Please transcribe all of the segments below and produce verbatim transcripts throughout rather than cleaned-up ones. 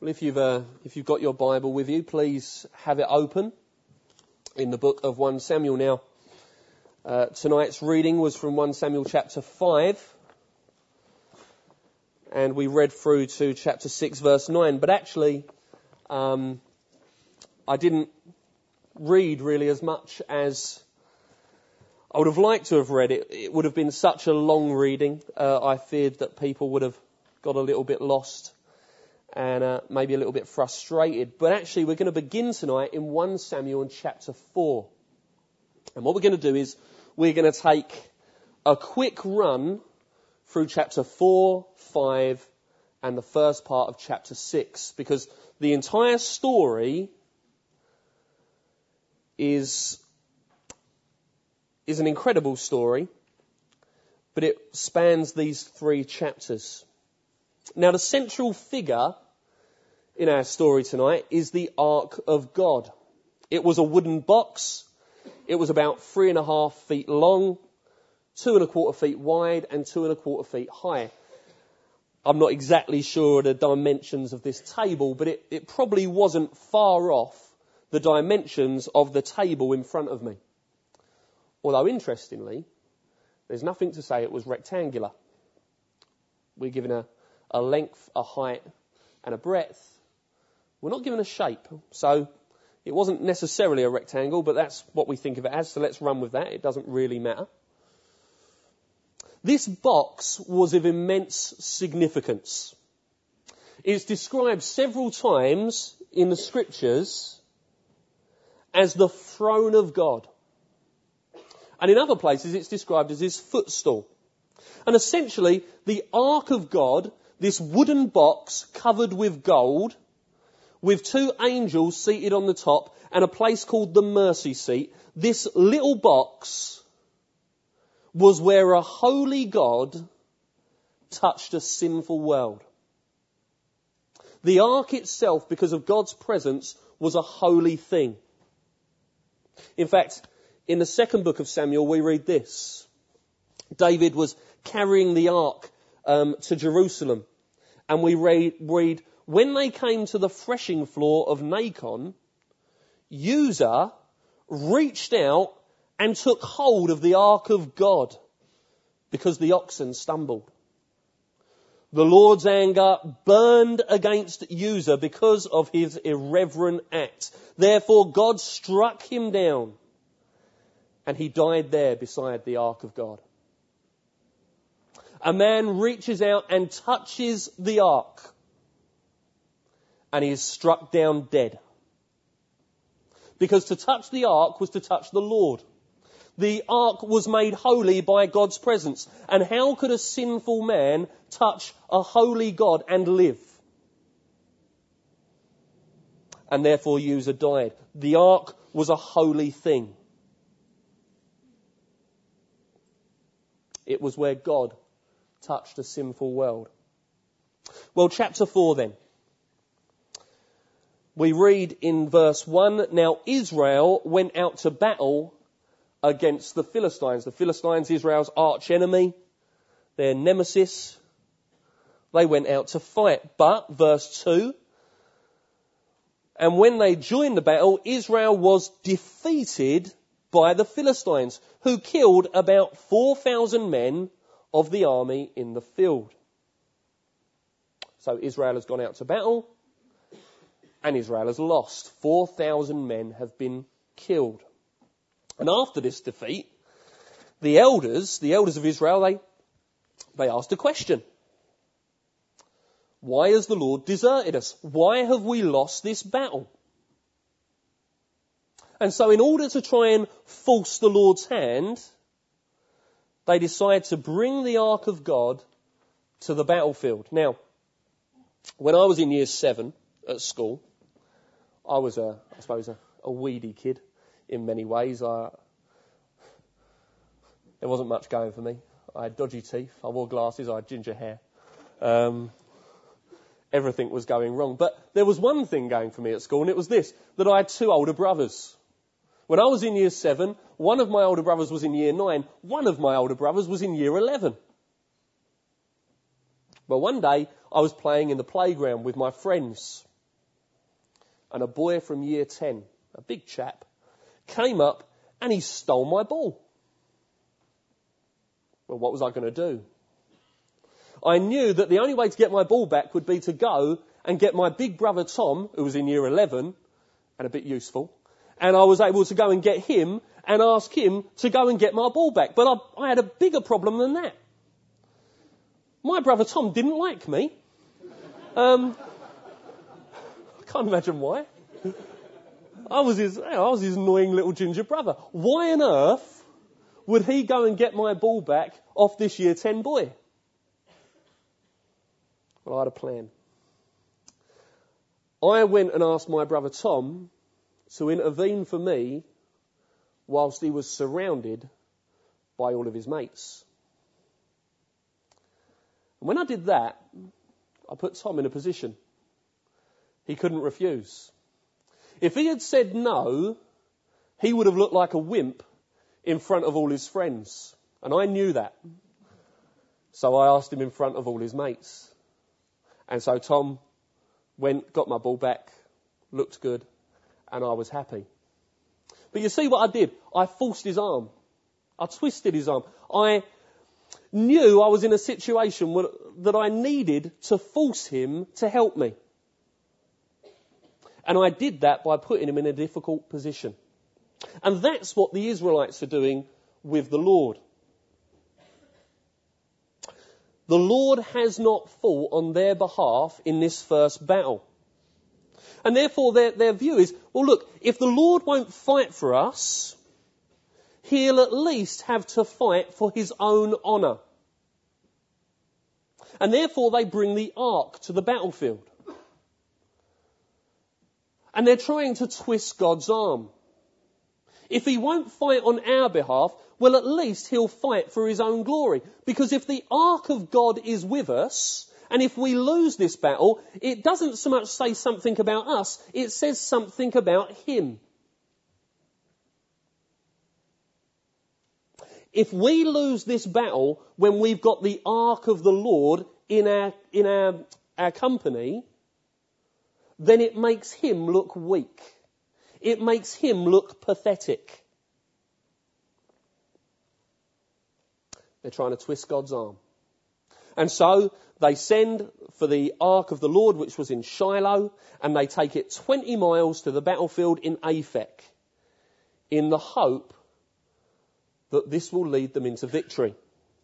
Well, if you've uh, if you've got your Bible with you, please have it open in the book of First Samuel. Now, uh, tonight's reading was from First Samuel chapter five, and we read through to chapter six, verse nine. But actually, um, I didn't read really as much as I would have liked to have read. It, it would have been such a long reading. Uh, I feared that people would have got a little bit lost and uh, maybe a little bit frustrated. But actually, we're going to begin tonight in First Samuel in chapter four. And what we're going to do is we're going to take a quick run through chapter four, five, and the first part of chapter six, because the entire story is, is an incredible story, but it spans these three chapters. Now, the central figure in our story tonight is the Ark of God. It was a wooden box. It was about three and a half feet long, two and a quarter feet wide, and two and a quarter feet high. I'm not exactly sure the dimensions of this table, but it, it probably wasn't far off the dimensions of the table in front of me. Although, interestingly, there's nothing to say it was rectangular. We're given a a length, a height, and a breadth. We're not given a shape. So it wasn't necessarily a rectangle, but that's what we think of it as. So let's run with that. It doesn't really matter. This box was of immense significance. It's described several times in the scriptures as the throne of God. And in other places it's described as his footstool. And essentially, the Ark of God, this wooden box covered with gold, with two angels seated on the top, and a place called the mercy seat, this little box was where a holy God touched a sinful world. The ark itself, because of God's presence, was a holy thing. In fact, in the second book of Samuel, we read this. David was carrying the ark um, to Jerusalem. And we read, read, when they came to the threshing floor of Nacon, Uzzah reached out and took hold of the ark of God because the oxen stumbled. The Lord's anger burned against Uzzah because of his irreverent act. Therefore God struck him down and he died there beside the ark of God. A man reaches out and touches the ark, and he is struck down dead. Because to touch the ark was to touch the Lord. The ark was made holy by God's presence. And how could a sinful man touch a holy God and live? And therefore Uzzah died. The ark was a holy thing. It was where God touched a sinful world. Well, chapter four then. We read in verse one, now Israel went out to battle against the Philistines. The Philistines, Israel's arch enemy, their nemesis. They went out to fight. But, verse two, and when they joined the battle, Israel was defeated by the Philistines, who killed about four thousand men of the army in the field. So Israel has gone out to battle, and Israel has lost. four thousand men have been killed. And after this defeat, the elders, the elders of Israel, they, they asked a question. Why has the Lord deserted us? Why have we lost this battle? And so in order to try and force the Lord's hand, they decide to bring the Ark of God to the battlefield. Now, when I was in year seven at school, I was, a, I suppose, a, a weedy kid in many ways. I, there wasn't much going for me. I had dodgy teeth. I wore glasses. I had ginger hair. Um, everything was going wrong. But there was one thing going for me at school, and it was this, that I had two older brothers. When I was in year seven, one of my older brothers was in year nine. One of my older brothers was in year eleven. But one day, I was playing in the playground with my friends. and a boy from year ten, a big chap, came up and he stole my ball. Well, what was I going to do? I knew that the only way to get my ball back would be to go and get my big brother Tom, who was in year eleven and a bit useful, and I was able to go and get him and ask him to go and get my ball back. But I, I had a bigger problem than that. My brother Tom didn't like me. Um, I can't imagine why. I was his, I was his annoying little ginger brother. Why on earth would he go and get my ball back off this year ten boy? Well, I had a plan. I went and asked my brother Tom to intervene for me whilst he was surrounded by all of his mates. And when I did that, I put Tom in a position he couldn't refuse. If he had said no, he would have looked like a wimp in front of all his friends. And I knew that. So I asked him in front of all his mates. And so Tom went, got my ball back, looked good, and I was happy. But you see what I did? I forced his arm. I twisted his arm. I knew I was in a situation where, that I needed to force him to help me. And I did that by putting him in a difficult position. And that's what the Israelites are doing with the Lord. The Lord has not fought on their behalf in this first battle. And therefore their, their view is, well look, if the Lord won't fight for us, he'll at least have to fight for his own honour. And therefore they bring the ark to the battlefield. And they're trying to twist God's arm. If he won't fight on our behalf, well, at least he'll fight for his own glory. Because if the ark of God is with us, and if we lose this battle, it doesn't so much say something about us, it says something about him. If we lose this battle when we've got the ark of the Lord in our, in our, our company, then it makes him look weak. It makes him look pathetic. They're trying to twist God's arm. And so they send for the ark of the Lord, which was in Shiloh, and they take it twenty miles to the battlefield in Aphek, in the hope that this will lead them into victory.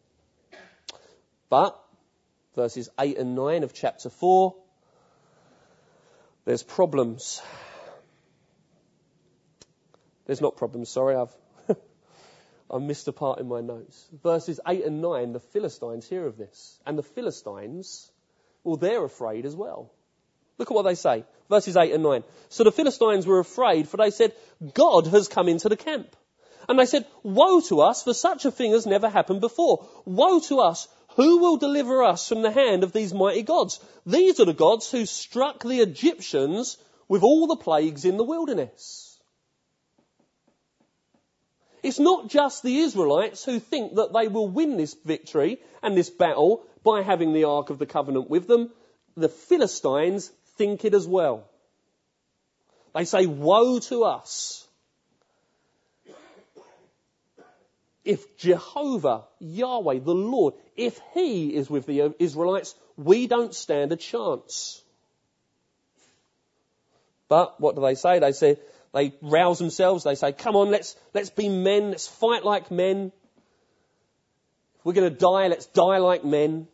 But, verses eight and nine of chapter four, there's problems. There's not problems, sorry, I've I missed a part in my notes. Verses eight and nine, the Philistines hear of this. And the Philistines, well, they're afraid as well. Look at what they say. Verses eight and nine. So the Philistines were afraid, for they said, God has come into the camp. And they said, woe to us, for such a thing has never happened before. Woe to us, who will deliver us from the hand of these mighty gods? These are the gods who struck the Egyptians with all the plagues in the wilderness. It's not just the Israelites who think that they will win this victory and this battle by having the Ark of the Covenant with them. The Philistines think it as well. They say, woe to us. If Jehovah, Yahweh, the Lord, if he is with the Israelites, we don't stand a chance. But what do they say? They say, they rouse themselves. They say, come on, let's, let's be men. Let's fight like men. If we're going to die, let's die like men.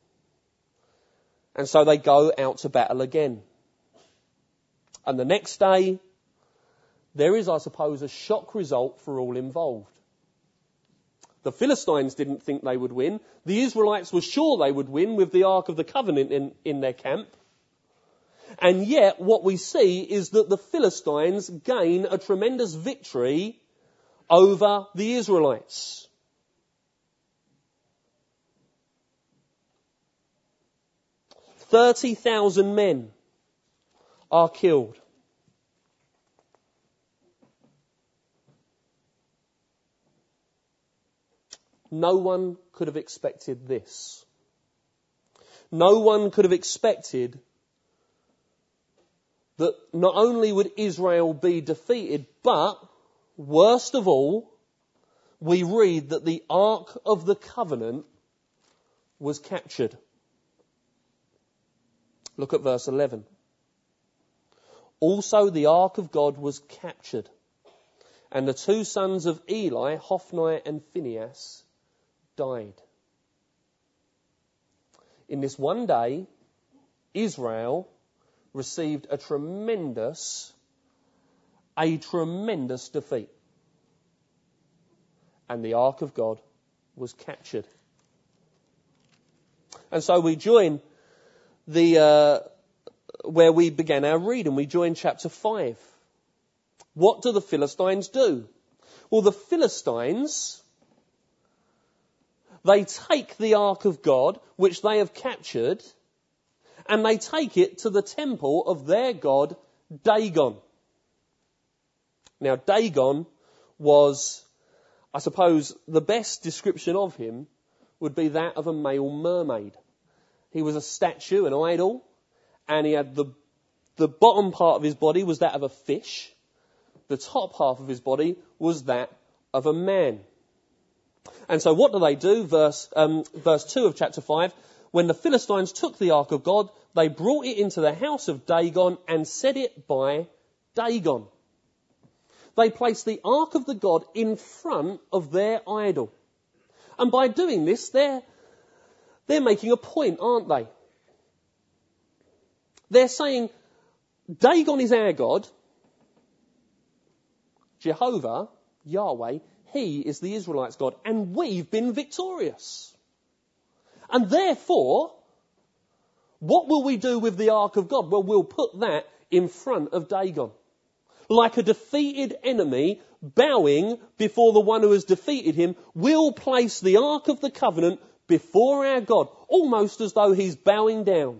And so they go out to battle again. And the next day, there is, I suppose, a shock result for all involved. The Philistines didn't think they would win. The Israelites were sure they would win with the Ark of the Covenant in, in their camp. And yet what we see is that the Philistines gain a tremendous victory over the Israelites. thirty thousand men are killed. No one could have expected this. No one could have expected that not only would Israel be defeated, but worst of all, we read that the Ark of the Covenant was captured. Look at verse eleven. Also the Ark of God was captured, and the two sons of Eli, Hophni and Phinehas, died. In this one day, Israel received a tremendous, a tremendous defeat. And the Ark of God was captured. And so we join the, uh, where we began our reading. We join chapter five. What do the Philistines do? Well, the Philistines, they take the Ark of God, which they have captured, and they take it to the temple of their god, Dagon. Now, Dagon was, I suppose, the best description of him would be that of a male mermaid. He was a statue, an idol, and he had the, the bottom part of his body was that of a fish. The top half of his body was that of a man. And so what do they do? Verse, um, verse two of chapter five. When the Philistines took the Ark of God, they brought it into the house of Dagon and set it by Dagon. They placed the Ark of the God in front of their idol. And by doing this, they're, they're making a point, aren't they? They're saying, Dagon is our God. Jehovah, Yahweh, he is the Israelites' God. And we've been victorious. And therefore, what will we do with the Ark of God? Well, we'll put that in front of Dagon. Like a defeated enemy bowing before the one who has defeated him, we'll place the Ark of the Covenant before our God, almost as though he's bowing down.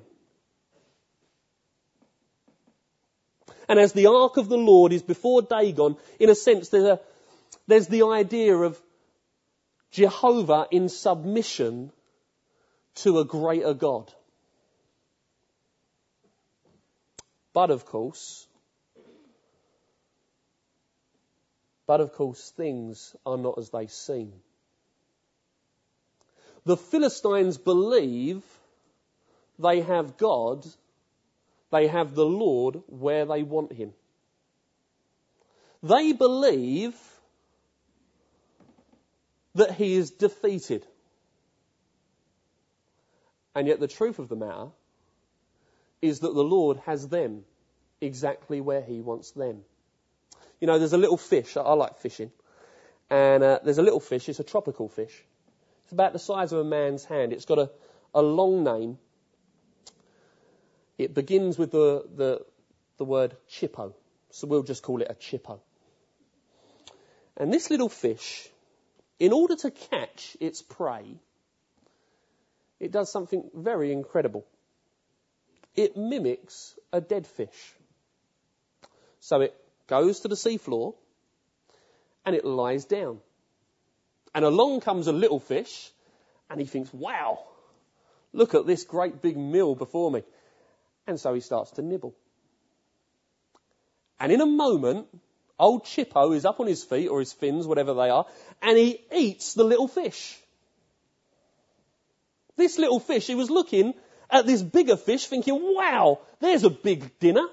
And as the Ark of the Lord is before Dagon, in a sense, there's, a, there's the idea of Jehovah in submission to a greater God. But of course, but of course, things are not as they seem. The Philistines believe they have God, they have the Lord where they want him. They believe that he is defeated. And yet the truth of the matter is that the Lord has them exactly where he wants them. You know, there's a little fish. I like fishing. And uh, there's a little fish. It's a tropical fish. It's about the size of a man's hand. It's got a, a long name. It begins with the, the, the word chippo. So we'll just call it a chippo. And this little fish, in order to catch its prey, it does something very incredible. It mimics a dead fish. So it goes to the seafloor and it lies down. And along comes a little fish and he thinks, wow, look at this great big meal before me. And so he starts to nibble. And in a moment, old Chippo is up on his feet or his fins, whatever they are, and he eats the little fish. This little fish, he was looking at this bigger fish thinking, wow, there's a big dinner.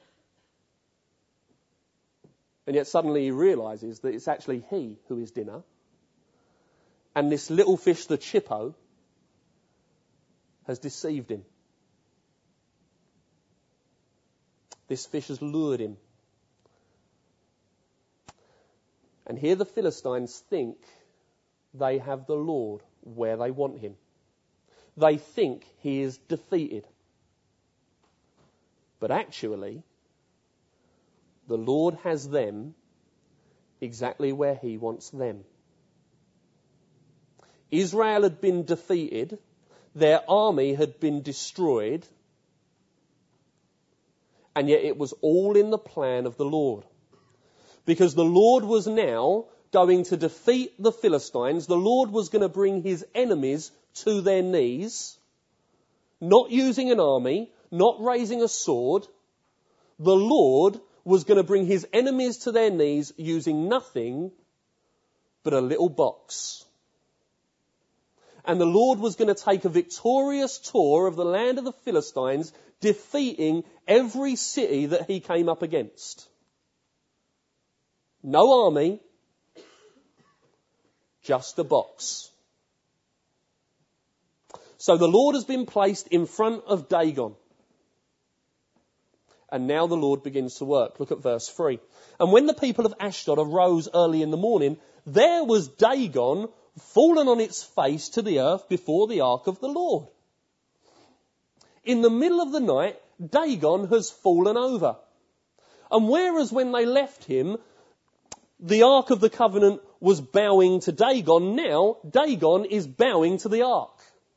And yet suddenly he realises that it's actually he who is dinner. And this little fish, the Chippo, has deceived him. This fish has lured him. And here the Philistines think they have the Lord where they want him. They think he is defeated. But actually, the Lord has them exactly where he wants them. Israel had been defeated. Their army had been destroyed. And yet it was all in the plan of the Lord. Because the Lord was now going to defeat the Philistines. The Lord was going to bring his enemies to their knees, not using an army, not raising a sword, the Lord was going to bring his enemies to their knees using nothing but a little box. And the Lord was going to take a victorious tour of the land of the Philistines, defeating every city that he came up against. No army, just a box. So the Lord has been placed in front of Dagon. And now the Lord begins to work. Look at verse three. And when the people of Ashdod arose early in the morning, there was Dagon fallen on its face to the earth before the ark of the Lord. In the middle of the night, Dagon has fallen over. And whereas when they left him, the ark of the covenant was bowing to Dagon, now Dagon is bowing to the ark.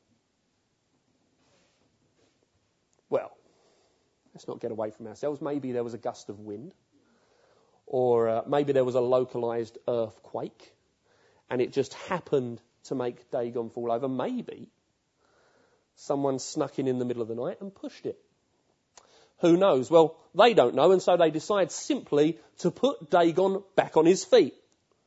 Well, let's not get away from ourselves. Maybe there was a gust of wind, or uh, maybe there was a localized earthquake, and it just happened to make Dagon fall over. Maybe someone snuck in in the middle of the night and pushed it. Who knows? Well, they don't know, and so they decide simply to put Dagon back on his feet.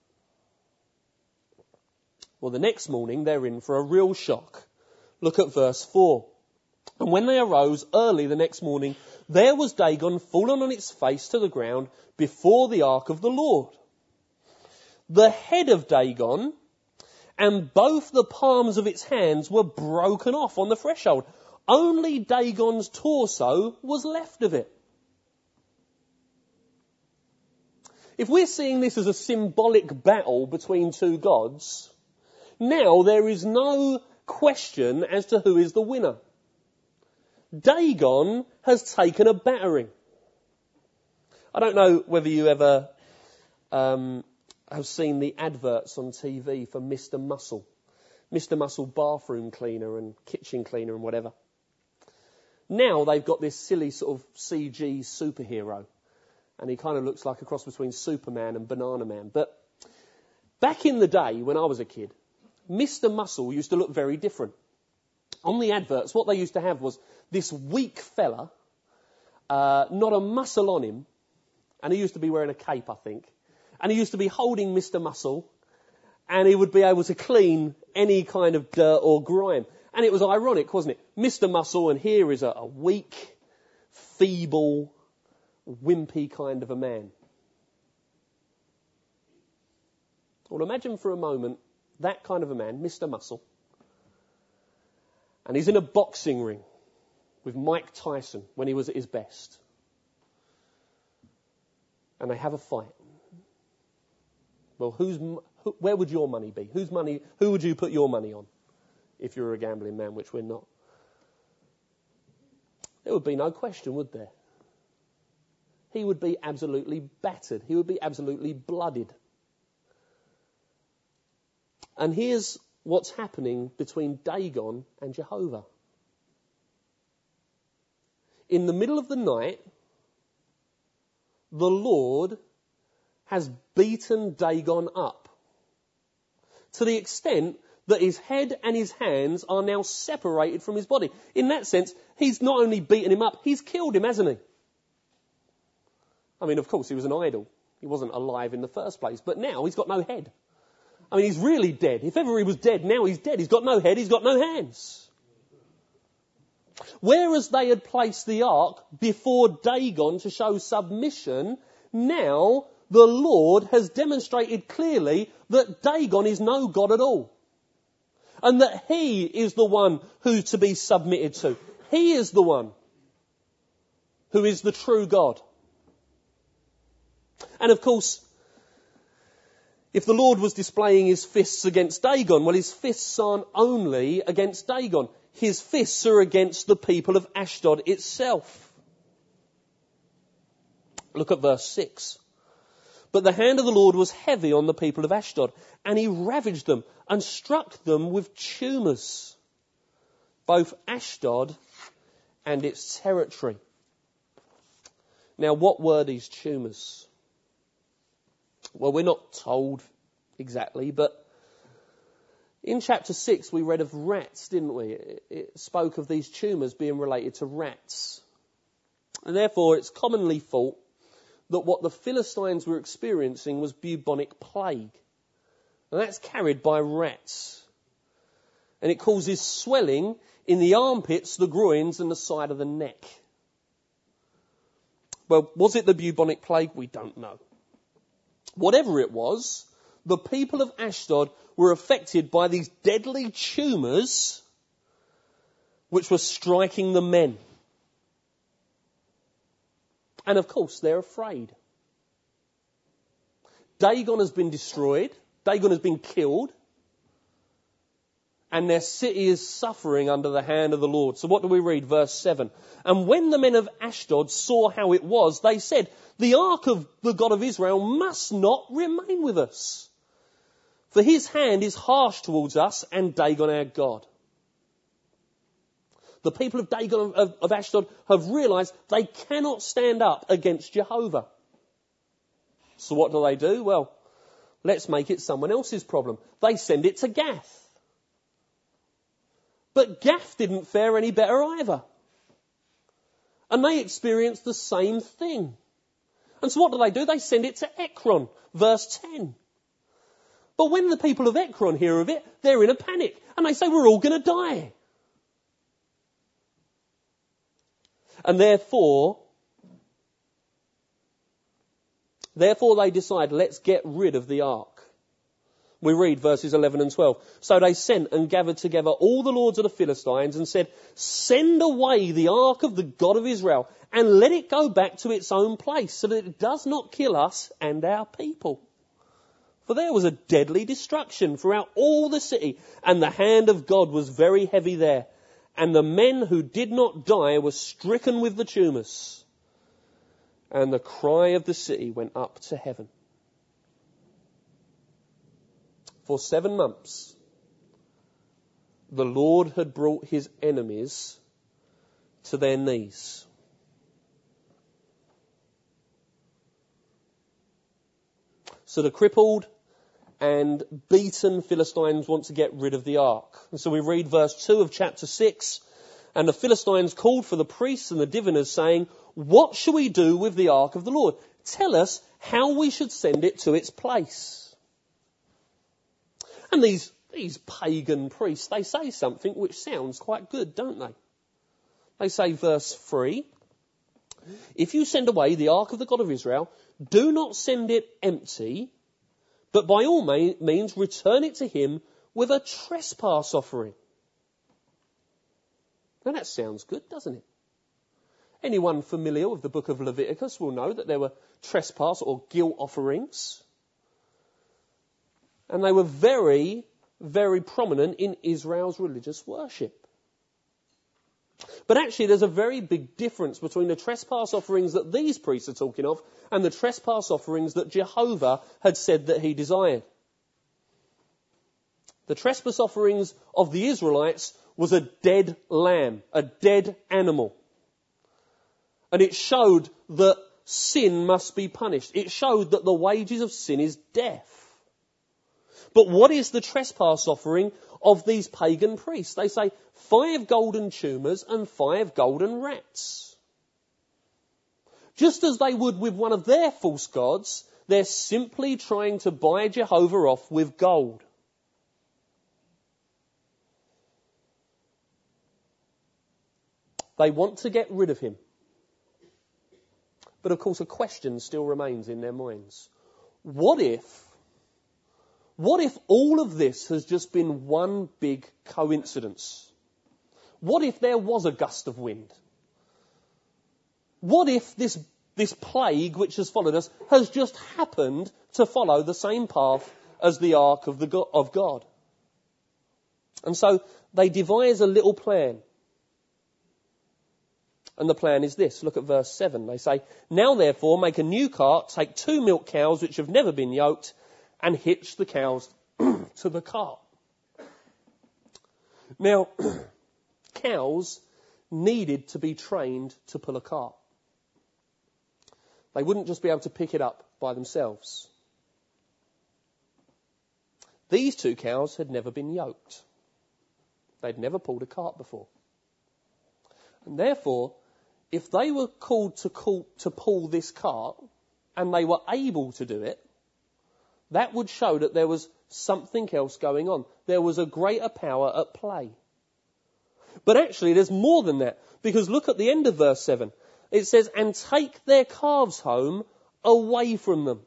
Well, the next morning they're in for a real shock. Look at verse four. And when they arose early the next morning, there was Dagon fallen on its face to the ground before the ark of the Lord. The head of Dagon and both the palms of its hands were broken off on the threshold. Only Dagon's torso was left of it. If we're seeing this as a symbolic battle between two gods, now there is no question as to who is the winner. Dagon has taken a battering. I don't know whether you ever um, have seen the adverts on T V for Mister Muscle. Mister Muscle bathroom cleaner and kitchen cleaner and whatever. Now they've got this silly sort of C G superhero. And he kind of looks like a cross between Superman and Banana Man. But back in the day when I was a kid, Mister Muscle used to look very different. On the adverts, what they used to have was this weak fella, uh, not a muscle on him, and he used to be wearing a cape, I think, and he used to be holding Mister Muscle, and he would be able to clean any kind of dirt or grime. And it was ironic, wasn't it? Mister Muscle, and here is a, a weak, feeble, wimpy kind of a man. Well, imagine for a moment that kind of a man, Mister Muscle, and he's in a boxing ring with Mike Tyson when he was at his best. And they have a fight. Well, who's who, where would your money be? Whose money? Who would you put your money on if you were a gambling man, which we're not? There would be no question, would there? He would be absolutely battered. He would be absolutely blooded. And here's what's happening between Dagon and Jehovah. In the middle of the night, the Lord has beaten Dagon up to the extent that his head and his hands are now separated from his body. In that sense, he's not only beaten him up, he's killed him, hasn't he? I mean, of course, he was an idol. He wasn't alive in the first place, but now he's got no head. I mean, he's really dead. If ever he was dead, now he's dead. He's got no head, he's got no hands. Whereas they had placed the ark before Dagon to show submission, now the Lord has demonstrated clearly that Dagon is no God at all. And that he is the one who's to be submitted to. He is the one who is the true God. And of course, if the Lord was displaying his fists against Dagon, well, his fists aren't only against Dagon. His fists are against the people of Ashdod itself. Look at verse six. But the hand of the Lord was heavy on the people of Ashdod, and he ravaged them and struck them with tumours, both Ashdod and its territory. Now, what were these tumours? Well, we're not told exactly, but in chapter six we read of rats, didn't we? It, it spoke of these tumours being related to rats. And therefore, it's commonly thought that what the Philistines were experiencing was bubonic plague. And that's carried by rats. And it causes swelling in the armpits, the groins, and the side of the neck. Well, was it the bubonic plague? We don't know. Whatever it was, the people of Ashdod were affected by these deadly tumours which were striking the men. And of course, they're afraid. Dagon has been destroyed. Dagon has been killed. And their city is suffering under the hand of the Lord. So what do we read? Verse seven. And when the men of Ashdod saw how it was, they said, the ark of the God of Israel must not remain with us. For his hand is harsh towards us and Dagon our God. The people of Dagon of, of Ashdod have realised they cannot stand up against Jehovah. So what do they do? Well, let's make it someone else's problem. They send it to Gath. But Gath didn't fare any better either. And they experienced the same thing. And so what do they do? They send it to Ekron, verse ten. But when the people of Ekron hear of it, they're in a panic. And they say, we're all going to die. And therefore, therefore they decide, let's get rid of the ark. We read verses eleven and twelve. So they sent and gathered together all the lords of the Philistines and said, send away the ark of the God of Israel and let it go back to its own place so that it does not kill us and our people. For there was a deadly destruction throughout all the city, and the hand of God was very heavy there. And the men who did not die were stricken with the tumours. And the cry of the city went up to heaven. For seven months, the Lord had brought his enemies to their knees. So the crippled and beaten Philistines want to get rid of the ark. And so we read verse two of chapter six. And the Philistines called for the priests and the diviners, saying, what shall we do with the ark of the Lord? Tell us how we should send it to its place. And these, these pagan priests, they say something which sounds quite good, don't they? They say, verse three, if you send away the ark of the God of Israel, do not send it empty, but by all means return it to him with a trespass offering. Now that sounds good, doesn't it? Anyone familiar with the book of Leviticus will know that there were trespass or guilt offerings. And they were very, very prominent in Israel's religious worship. But actually there's a very big difference between the trespass offerings that these priests are talking of and the trespass offerings that Jehovah had said that he desired. The trespass offerings of the Israelites was a dead lamb, a dead animal. And it showed that sin must be punished. It showed that the wages of sin is death. But what is the trespass offering of these pagan priests? They say five golden tumours and five golden rats. Just as they would with one of their false gods, they're simply trying to buy Jehovah off with gold. They want to get rid of him. But of course a question still remains in their minds. What if, what if all of this has just been one big coincidence? What if there was a gust of wind? What if this, this plague which has followed us has just happened to follow the same path as the ark of, the God, of God? And so they devise a little plan. And the plan is this. Look at verse seven. They say, now therefore make a new cart, take two milk cows which have never been yoked, and hitch the cows to the cart. Now, cows needed to be trained to pull a cart. They wouldn't just be able to pick it up by themselves. These two cows had never been yoked. They'd never pulled a cart before. And therefore, if they were called to, call, to pull this cart and they were able to do it, that would show that there was something else going on. There was a greater power at play. But actually, there's more than that. Because look at the end of verse seven. It says, and take their calves home away from them.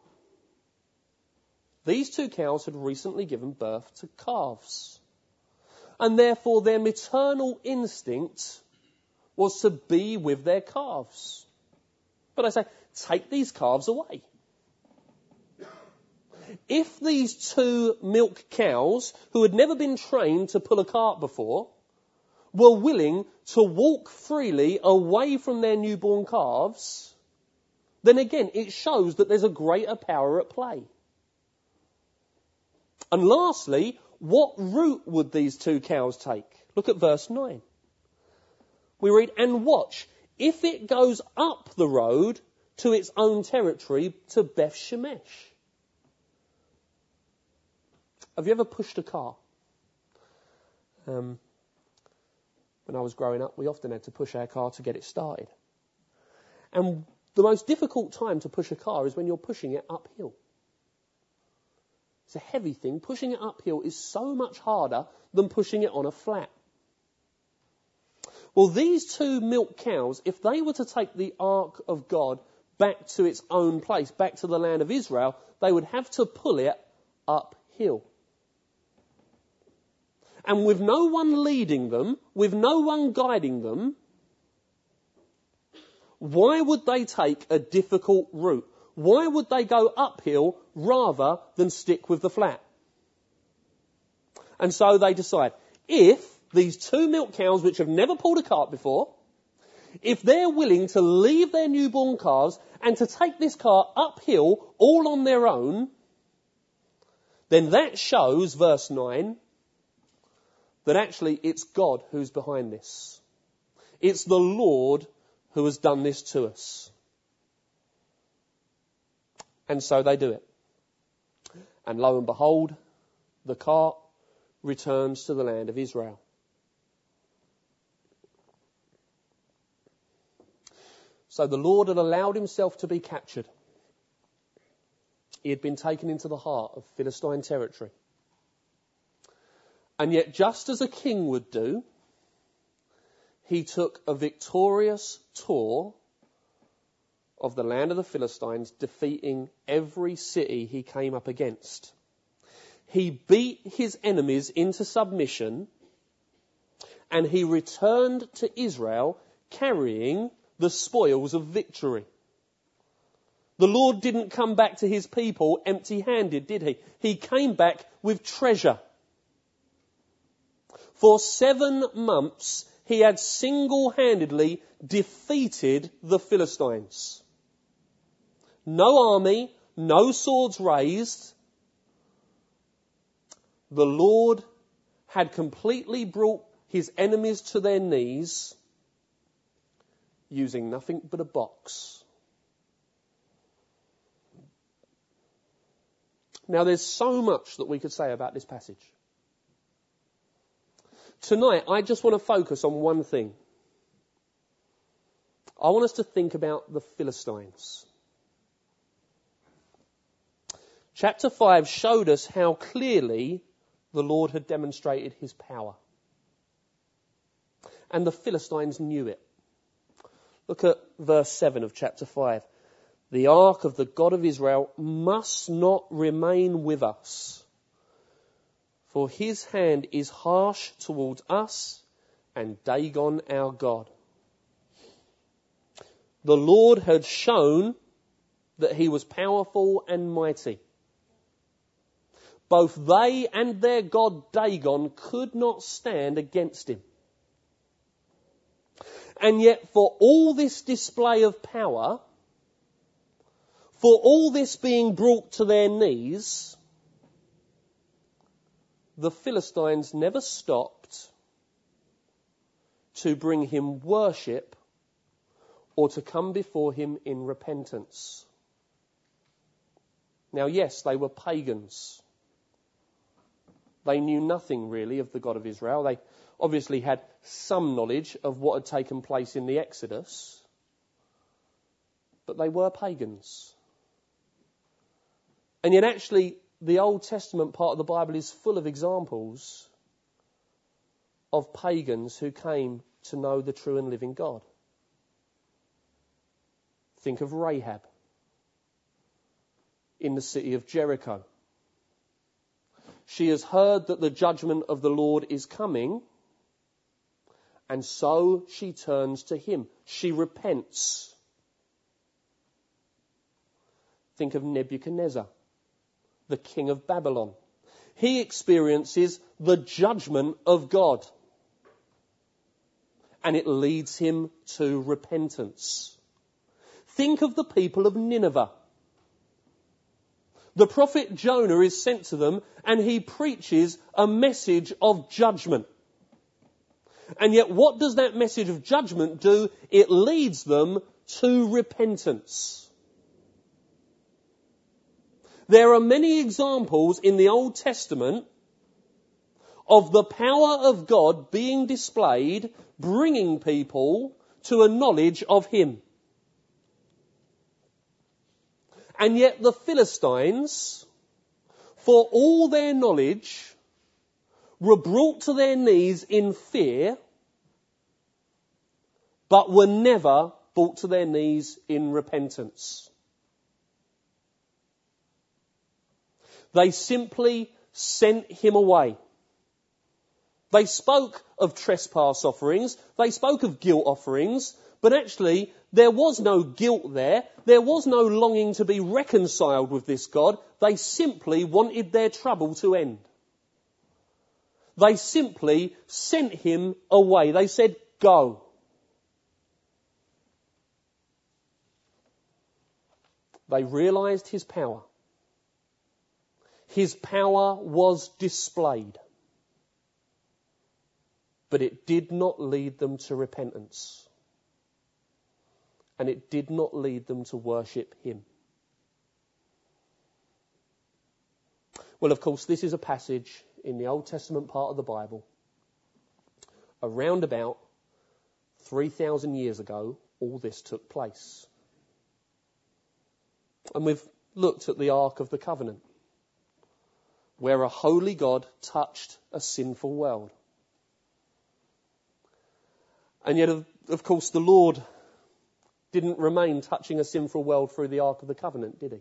These two cows had recently given birth to calves. And therefore their maternal instinct was to be with their calves. But I say, take these calves away. If these two milk cows, who had never been trained to pull a cart before, were willing to walk freely away from their newborn calves, then again it shows that there's a greater power at play. And lastly, what route would these two cows take? Look at verse nine. We read, and watch, if it goes up the road to its own territory, to Beth Shemesh. Have you ever pushed a car? Um, when I was growing up, we often had to push our car to get it started. And the most difficult time to push a car is when you're pushing it uphill. It's a heavy thing. Pushing it uphill is so much harder than pushing it on a flat. Well, these two milk cows, if they were to take the ark of God back to its own place, back to the land of Israel, they would have to pull it uphill. And with no one leading them, with no one guiding them, why would they take a difficult route? Why would they go uphill rather than stick with the flat? And so they decide, if these two milk cows, which have never pulled a cart before, if they're willing to leave their newborn calves and to take this cart uphill all on their own, then that shows, verse nine, that actually it's God who's behind this. It's the Lord who has done this to us. And so they do it. And lo and behold, the cart returns to the land of Israel. So the Lord had allowed himself to be captured. He had been taken into the heart of Philistine territory. And yet, just as a king would do, he took a victorious tour of the land of the Philistines, defeating every city he came up against. He beat his enemies into submission, and he returned to Israel carrying the spoils of victory. The Lord didn't come back to his people empty-handed, did he? He came back with treasure. For seven months, he had single-handedly defeated the Philistines. No army, no swords raised. The Lord had completely brought his enemies to their knees using nothing but a box. Now, there's so much that we could say about this passage. Tonight, I just want to focus on one thing. I want us to think about the Philistines. Chapter five showed us how clearly the Lord had demonstrated his power. And the Philistines knew it. Look at verse seven of chapter five. The ark of the God of Israel must not remain with us, for his hand is harsh towards us and Dagon our God. The Lord had shown that he was powerful and mighty. Both they and their god Dagon could not stand against him. And yet for all this display of power, for all this being brought to their knees, the Philistines never stopped to bring him worship or to come before him in repentance. Now, yes, they were pagans. They knew nothing really of the God of Israel. They obviously had some knowledge of what had taken place in the Exodus, but they were pagans. And yet actually, the Old Testament part of the Bible is full of examples of pagans who came to know the true and living God. Think of Rahab in the city of Jericho. She has heard that the judgment of the Lord is coming, and so she turns to him. She repents. Think of Nebuchadnezzar, the king of Babylon. He experiences the judgment of God, and it leads him to repentance. Think of the people of Nineveh. The prophet Jonah is sent to them, and he preaches a message of judgment. And yet what does that message of judgment do? It leads them to repentance. There are many examples in the Old Testament of the power of God being displayed, bringing people to a knowledge of him. And yet the Philistines, for all their knowledge, were brought to their knees in fear, but were never brought to their knees in repentance. They simply sent him away. They spoke of trespass offerings, they spoke of guilt offerings, but actually there was no guilt there. There was no longing to be reconciled with this God. They simply wanted their trouble to end. They simply sent him away. They said, go. They realized his power. His power was displayed. But it did not lead them to repentance. And it did not lead them to worship him. Well, of course, this is a passage in the Old Testament part of the Bible. Around about three thousand years ago, all this took place. And we've looked at the Ark of the Covenant, where a holy God touched a sinful world. And yet, of, of course, the Lord didn't remain touching a sinful world through the Ark of the Covenant, did he?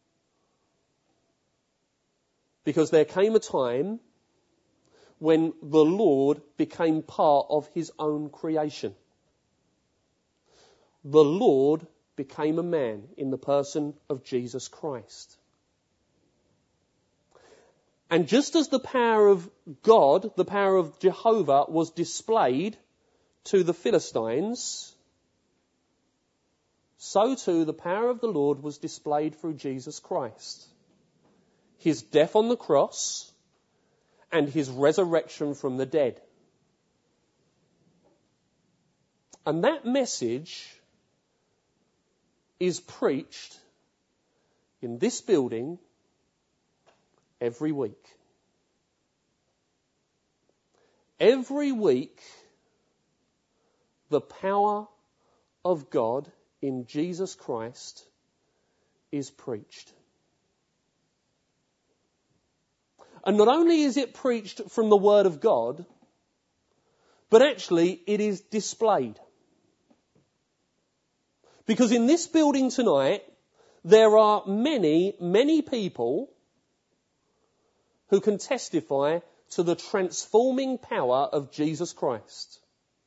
Because there came a time when the Lord became part of his own creation. The Lord became a man in the person of Jesus Christ. And just as the power of God, the power of Jehovah, was displayed to the Philistines, so too the power of the Lord was displayed through Jesus Christ. His death on the cross and his resurrection from the dead. And that message is preached in this building every week. Every week, the power of God in Jesus Christ is preached. And not only is it preached from the Word of God, but actually it is displayed. Because in this building tonight, there are many, many people who can testify to the transforming power of Jesus Christ.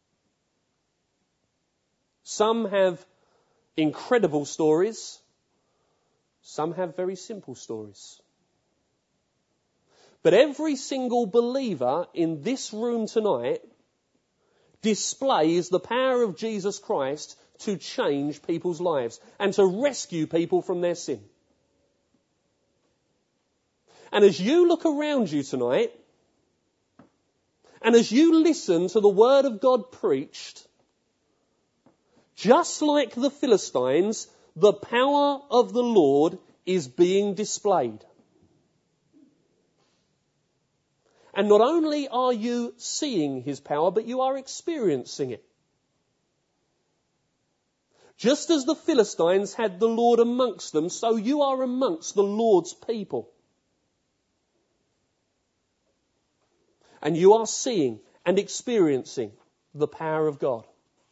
Some have incredible stories. Some have very simple stories. But every single believer in this room tonight displays the power of Jesus Christ to change people's lives and to rescue people from their sin. And as you look around you tonight, and as you listen to the Word of God preached, just like the Philistines, the power of the Lord is being displayed. And not only are you seeing his power, but you are experiencing it. Just as the Philistines had the Lord amongst them, so you are amongst the Lord's people. And you are seeing and experiencing the power of God.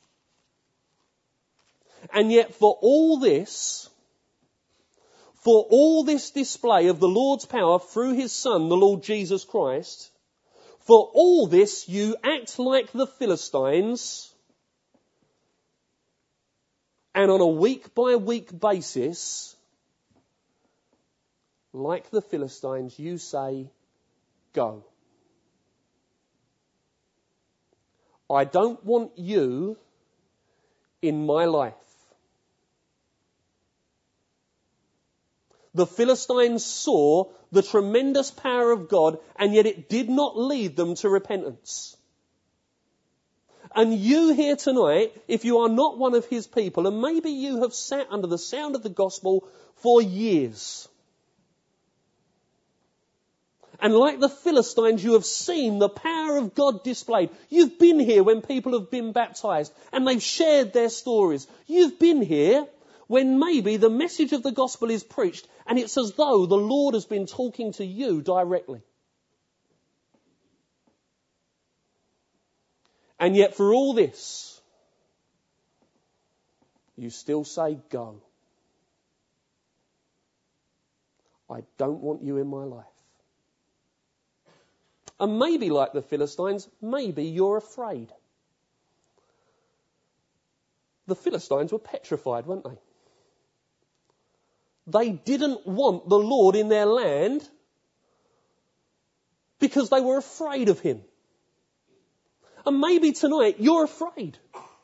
And yet for all this, for all this display of the Lord's power through his Son, the Lord Jesus Christ, for all this you act like the Philistines, and on a week-by-week basis, like the Philistines, you say, go. I don't want you in my life. The Philistines saw the tremendous power of God, and yet it did not lead them to repentance. And you here tonight, if you are not one of his people, and maybe you have sat under the sound of the gospel for years, and like the Philistines, you have seen the power of God displayed. You've been here when people have been baptized and they've shared their stories. You've been here when maybe the message of the gospel is preached and it's as though the Lord has been talking to you directly. And yet for all this, you still say, go. I don't want you in my life. And maybe like the Philistines, maybe you're afraid. The Philistines were petrified, weren't they? They didn't want the Lord in their land because they were afraid of him. And maybe tonight you're afraid.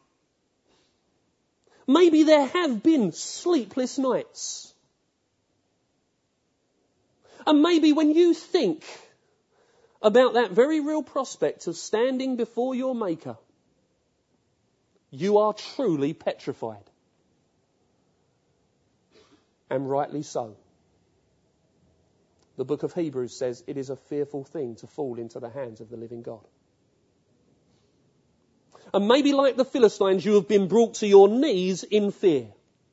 Maybe there have been sleepless nights. And maybe when you think about that very real prospect of standing before your Maker, you are truly petrified. And rightly so. The book of Hebrews says it is a fearful thing to fall into the hands of the living God. And maybe like the Philistines, you have been brought to your knees in fear.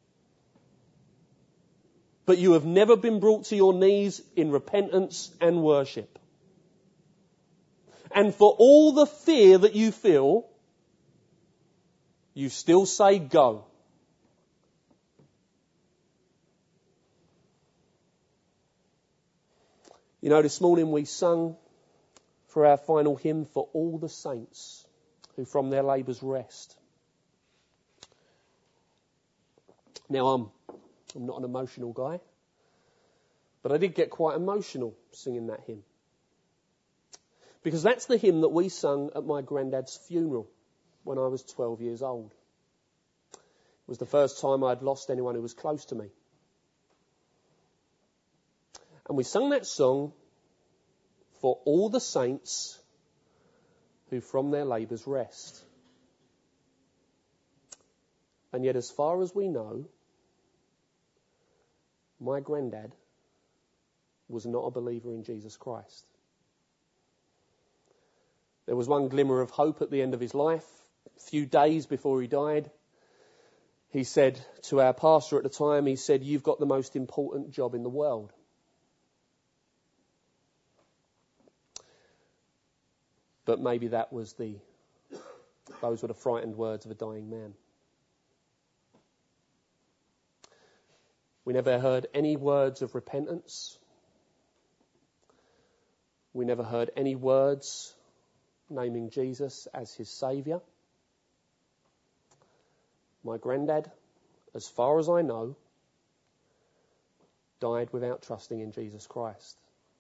But you have never been brought to your knees in repentance and worship. And for all the fear that you feel, you still say, go. You know, this morning we sung for our final hymn, For All the Saints Who From Their Labours Rest. Now, I'm, I'm not an emotional guy, but I did get quite emotional singing that hymn. Because that's the hymn that we sung at my granddad's funeral when I was twelve years old. It was the first time I'd lost anyone who was close to me. And we sung that song, For All the Saints Who From Their Labours Rest. And yet, as far as we know, my granddad was not a believer in Jesus Christ. There was one glimmer of hope at the end of his life. A few days before he died, he said to our pastor at the time, he said, you've got the most important job in the world. But maybe that was the, those were the frightened words of a dying man. We never heard any words of repentance. We never heard any words naming Jesus as his saviour. My granddad, as far as I know, died without trusting in Jesus Christ.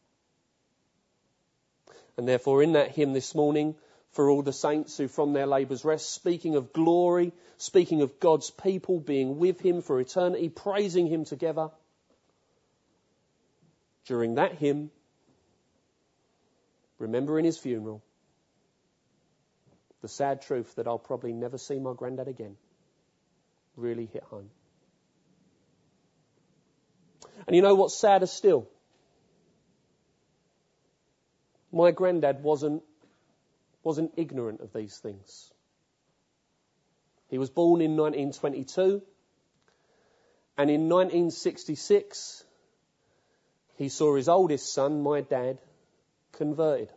And therefore in that hymn this morning, For All the Saints Who From Their Labours Rest, speaking of glory, speaking of God's people being with him for eternity, praising him together, during that hymn, remembering his funeral, the sad truth that I'll probably never see my granddad again really hit home. And you know what's sadder still? My granddad wasn't, wasn't ignorant of these things. He was born in nineteen twenty-two, and in nineteen sixty-six, he saw his oldest son, my dad, converted.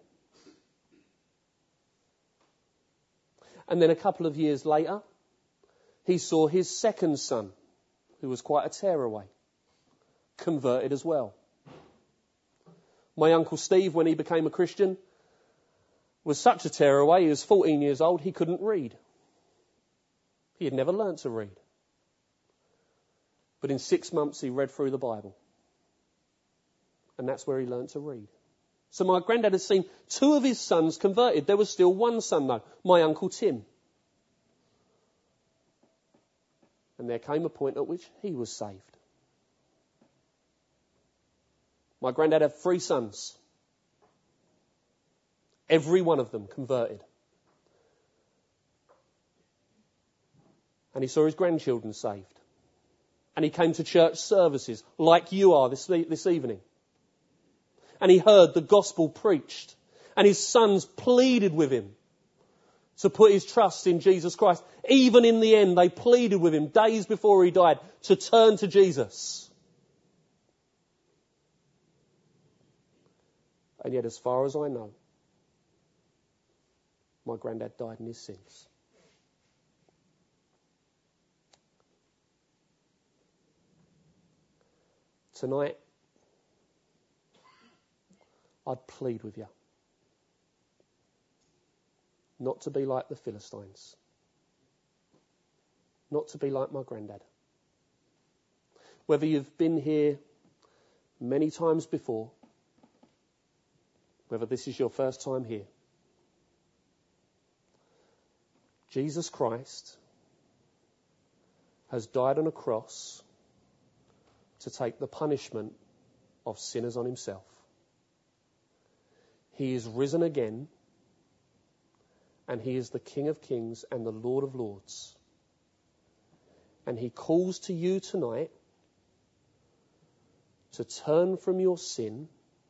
And then a couple of years later, he saw his second son, who was quite a tearaway, converted as well. My Uncle Steve, when he became a Christian, was such a tearaway. He was fourteen years old, he couldn't read. He had never learnt to read. But in six months he read through the Bible. And that's where he learnt to read. So my granddad had seen two of his sons converted. There was still one son though, my Uncle Tim. And there came a point at which he was saved. My granddad had three sons. Every one of them converted. And he saw his grandchildren saved. And he came to church services like you are this, this evening. And he heard the gospel preached. And his sons pleaded with him to put his trust in Jesus Christ. Even in the end, they pleaded with him days before he died to turn to Jesus. And yet, as far as I know, my granddad died in his sins. Tonight, I'd plead with you not to be like the Philistines, not to be like my granddad. Whether you've been here many times before, whether this is your first time here, Jesus Christ has died on a cross to take the punishment of sinners on himself. He is risen again, and he is the King of Kings and the Lord of Lords. And he calls to you tonight to turn from your sin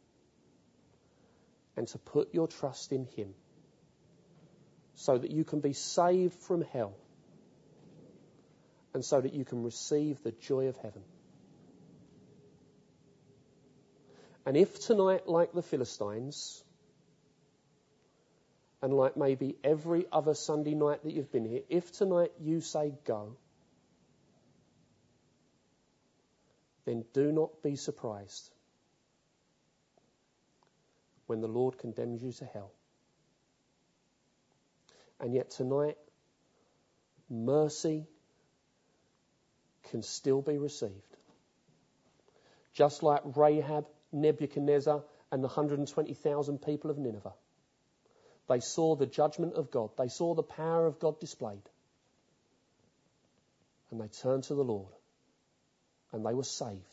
and to put your trust in him so that you can be saved from hell and so that you can receive the joy of heaven. And if tonight, like the Philistines, and like maybe every other Sunday night that you've been here, if tonight you say go, then do not be surprised when the Lord condemns you to hell. And yet tonight, mercy can still be received. Just like Rahab, Nebuchadnezzar, and the one hundred twenty thousand people of Nineveh. They saw the judgment of God. They saw the power of God displayed. And they turned to the Lord. And they were saved.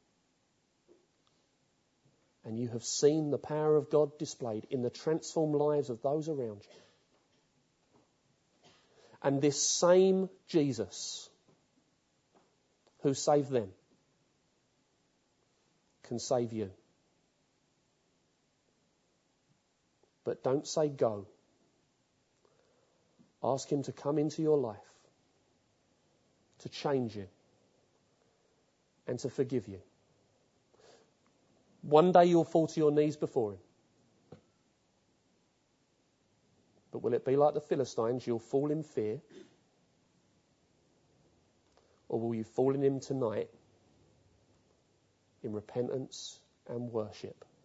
And you have seen the power of God displayed in the transformed lives of those around you. And this same Jesus who saved them can save you. But don't say go. Ask him to come into your life, to change you, and to forgive you. One day you'll fall to your knees before him. But will it be like the Philistines, you'll fall in fear? Or will you fall in him tonight in repentance and worship?